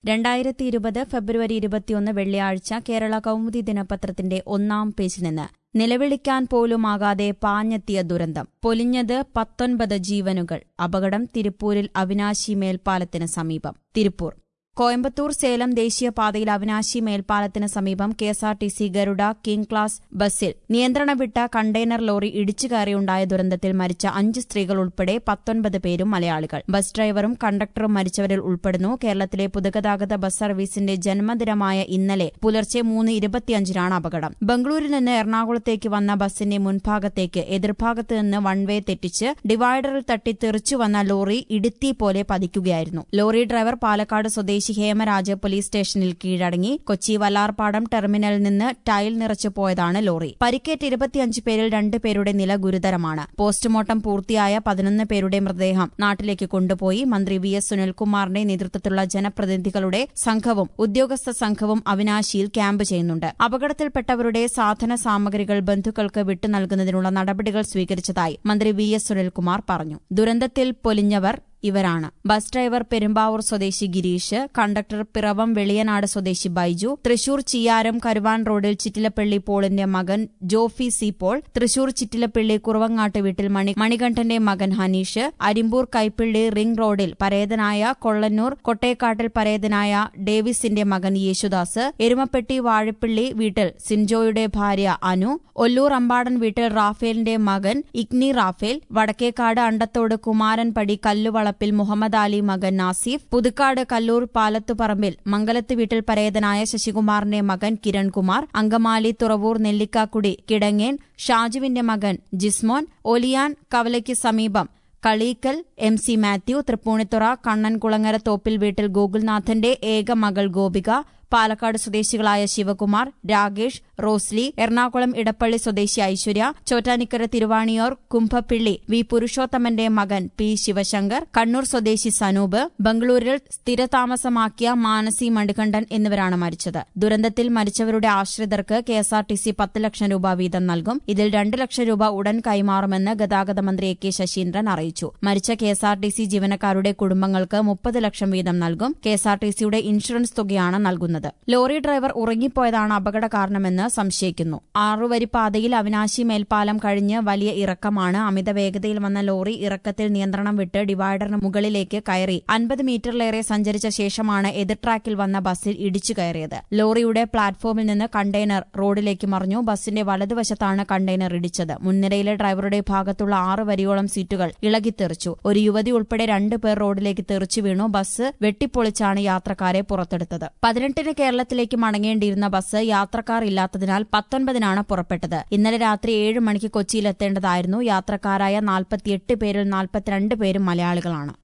2020 ഫെബ്രുവരി 21 വെള്ളിയാഴ്ച കേരള കൗമുദി ദിനപത്രത്തിന്റെ ഒന്നാം പേജിൽ നിന്ന് നിലവിളിക്കാൻ പോലുമാകാതെ പാഞ്ഞെത്തിയ ദുരന്തം. പൊലിഞ്ഞത് 19 ജീവനുകൾ. അപകടം തിരുപ്പൂരിൽ അവിനാശി മേൽപ്പാലത്തിന് സമീപം. തിരുപ്പൂർ കോയമ്പത്തൂർ സേലം ദേശീയപാതയിൽ അവിനാശി മേൽപ്പാലത്തിന് സമീപം കെഎസ്ആർടിസി ഗരുഡ കിങ് ക്ലാസ് ബസ്സിൽ നിയന്ത്രണം വിട്ട കണ്ടെയ്നർ ലോറി ഇടിച്ചു കയറിയുണ്ടായ ദുരന്തത്തിൽ മരിച്ച 5 സ്ത്രീകൾ ഉൾപ്പെടെ 19 പേരും മലയാളികൾ. ബസ് ഡ്രൈവറും കണ്ടക്ടറും മരിച്ചവരിൽ ഉൾപ്പെടുന്നു. കേരളത്തിലെ പൊതുഗതാഗത ബസ് സർവീസിന്റെ ജന്മദിനമായ ഇന്നലെ പുലർച്ചെ 3:25 അപകടം. ബംഗളൂരിൽ നിന്ന് എറണാകുളത്തേക്ക് വന്ന ബസിന്റെ മുൻഭാഗത്തേക്ക് എതിർഭാഗത്ത് നിന്ന് വൺവേ തെറ്റിച്ച് ഡിവൈഡറിൽ തട്ടി തെറിച്ചു വന്ന ലോറി ഇടുത്തി പോലെ പതിക്കുകയായിരുന്നു. ലോറി ഡ്രൈവർ പാലക്കാട് സ്വദേശി ഹേമരാജ് പോലീസ് സ്റ്റേഷനിൽ കീഴടങ്ങി. കൊച്ചി വല്ലാർപാടം ടെർമിനലിൽ നിന്ന് ടൈൽ നിറച്ചു പോയതാണ് ലോറി. പരിക്കേറ്റ 25 പേരിൽ 2 പേരുടെ നില ഗുരുതരമാണ്. പോസ്റ്റ്മോർട്ടം പൂർത്തിയായ 11 പേരുടെ മൃതദേഹം നാട്ടിലേക്ക് കൊണ്ടുപോയി. മന്ത്രി വി.എസ്. സുനിൽകുമാറിന്റെ നേതൃത്വത്തിലുള്ള ജനപ്രതിനിധികളുടെ സംഘവും ഉദ്യോഗസ്ഥ സംഘവും അവിനാശിയിൽ ക്യാമ്പ് ചെയ്യുന്നുണ്ട്. അപകടത്തിൽപ്പെട്ടവരുടെ സാധന സാമഗ്രികൾ ബന്ധുക്കൾക്ക് വിട്ടു നൽകുന്നതിനുള്ള നടപടികൾ സ്വീകരിച്ചതായി മന്ത്രി വി.എസ്. സുനിൽകുമാർ പറഞ്ഞു. ദുരന്തത്തിൽ പൊലിഞ്ഞവർ ഇവരാണ്: ബസ് ഡ്രൈവർ പെരുമ്പാവൂർ സ്വദേശി ഗിരീഷ്, കണ്ടക്ടർ പിറവം വെളിയനാട് സ്വദേശി ബൈജു, തൃശൂർ ചിയ്യാരം കരുവാൻ റോഡിൽ ചിറ്റിലപ്പള്ളി പോളിന്റെ മകൻ ജോഫി സി പോൾ, തൃശൂർ ചിറ്റിലപ്പള്ളി കുറവങ്ങാട്ട് വീട്ടിൽ മണികണ്ഠന്റെ മകൻ ഹനീഷ്, അരിമ്പൂർ കൈപ്പിള്ളി റിംഗ് റോഡിൽ പരേതനായ കൊള്ളന്നൂർ കൊട്ടേക്കാട്ടിൽ പരേതനായ ഡേവിസിന്റെ മകൻ യേശുദാസ്, എരുമപ്പെട്ടി വാഴപ്പിള്ളി വീട്ടിൽ സിൻജോയുടെ ഭാര്യ അനു, ഒല്ലൂർ അമ്പാടൻ വീട്ടിൽ റാഫേലിന്റെ മകൻ ഇഗ്നി റാഫേൽ, വടക്കേക്കാട് അണ്ടത്തോട് കുമാരൻപടി കല്ലുവള മുഹമ്മദ് അലി മകൻ നാസിഫ്, പുതുക്കാട് കല്ലൂർ പാലത്തുപറമ്പിൽ മംഗലത്ത് വീട്ടിൽ പരേതനായ ശശികുമാറിന്റെ മകൻ കിരൺകുമാർ, അങ്കമാലി തുറവൂർ നെല്ലിക്കാക്കുടി കിടങ്ങേൻ ഷാജുവിന്റെ മകൻ ജിസ്മോൻ, ഒലിയാൻ കവലയ്ക്ക് സമീപം കളീക്കൽ MC മാത്യു, തൃപ്പൂണിത്തുറ കണ്ണൻകുളങ്ങര തോപ്പിൽ വീട്ടിൽ ഗോകുൽനാഥന്റെ ഏക മകൾ ഗോപിക, പാലക്കാട് സ്വദേശികളായ ശിവകുമാർ, രാകേഷ്, റോസ്ലി, എറണാകുളം ഇടപ്പള്ളി സ്വദേശി ഐശ്വര്യ, ചോറ്റാനിക്കര തിരുവാണിയോർ കുംഭപ്പിള്ളി വി പുരുഷോത്തമന്റെ മകൻ പി ശിവശങ്കർ, കണ്ണൂർ സ്വദേശി സനൂപ്, ബംഗളൂരിൽ സ്ഥിരതാമസമാക്കിയ മാനസി മണികണ്ഠൻ എന്നിവരാണ് മരിച്ചത്. ദുരന്തത്തിൽ മരിച്ചവരുടെ ആശ്രിതർക്ക് കെഎസ്ആർടിസി 10 ലക്ഷം രൂപ വീതം നൽകും. ഇതിൽ 2 ലക്ഷം രൂപ ഉടൻ കൈമാറുമെന്ന് ഗതാഗത മന്ത്രി A.K. ശശീന്ദ്രൻ അറിയിച്ചു. മരിച്ച കെഎസ്ആർടിസി ജീവനക്കാരുടെ കുടുംബങ്ങൾക്ക് 30 ലക്ഷം വീതം നൽകും. കെഎസ്ആർടിസിയുടെ ഇൻഷുറൻസ് തുകയാണ് നൽകുന്നത്. ലോറി ഡ്രൈവർ ഉറങ്ങിപ്പോയതാണ് അപകട കാരണമെന്ന് സംശയിക്കുന്നു. 6 വരി പാതയിൽ അവിനാശി മേൽപ്പാലം കഴിഞ്ഞ് വലിയ ഇറക്കമാണ്. അമിത വേഗതയിൽ വന്ന ലോറി ഇറക്കത്തിൽ നിയന്ത്രണം വിട്ട് ഡിവൈഡറിന് മുകളിലേക്ക് കയറി 50 മീറ്ററിലേറെ സഞ്ചരിച്ച ശേഷമാണ് എതിർ ട്രാക്കിൽ വന്ന ബസ്സിൽ ഇടിച്ചു കയറിയത്. ലോറിയുടെ പ്ലാറ്റ്ഫോമിൽ നിന്ന് കണ്ടെയ്നർ റോഡിലേക്ക് മറിഞ്ഞു. ബസ്സിന്റെ വലതുവശത്താണ് കണ്ടെയ്നർ ഇടിച്ചത്. മുൻനിരയിലെ ഡ്രൈവറുടെ ഭാഗത്തുള്ള 6 വരിയോളം സീറ്റുകൾ ഇളകിത്തെറിച്ചു. ഒരു യുവതി ഉൾപ്പെടെ 2 പേർ റോഡിലേക്ക് തെറിച്ചു വീണു. ബസ് വെട്ടിപ്പൊളിച്ചാണ് യാത്രക്കാരെ പുറത്തെടുത്തത്. 18 കേരളത്തിലേക്ക് മടങ്ങേണ്ടിയിരുന്ന ബസ് യാത്രക്കാർ ഇല്ലാത്തതിനാൽ 19 പുറപ്പെട്ടത്. ഇന്നലെ രാത്രി 7 മണിക്ക് കൊച്ചിയിലെത്തേണ്ടതായിരുന്നു. യാത്രക്കാരായ 48 പേരിൽ 42 പേരും മലയാളികളാണ്.